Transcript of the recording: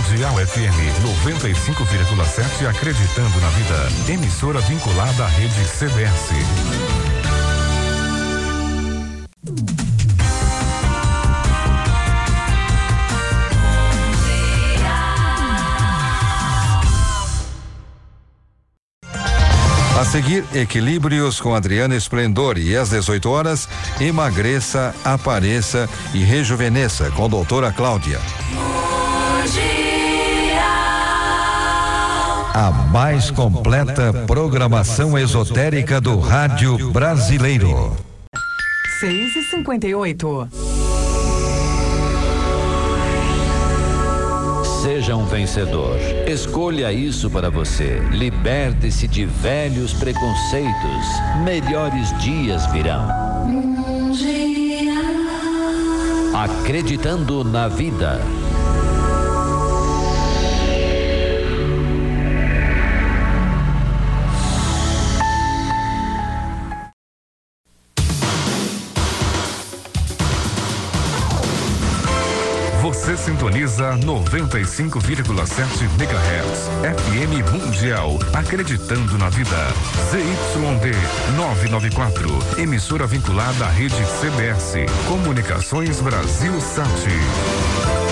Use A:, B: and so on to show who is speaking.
A: Mundial FM 95,7, acreditando na vida. Emissora vinculada à rede CBS.
B: A seguir, Equilíbrios com Adriana Esplendor, e às 18 horas, emagreça, apareça e rejuvenesça com doutora Cláudia. A mais completa programação esotérica do rádio brasileiro.
C: 6h58.
D: Seja um vencedor. Escolha isso para você. Liberte-se de velhos preconceitos. Melhores dias virão. Acreditando na vida.
A: Você sintoniza 95,7 MHz, FM Mundial, acreditando na vida. ZYD 994, emissora vinculada à rede CBS, Comunicações Brasil Sat.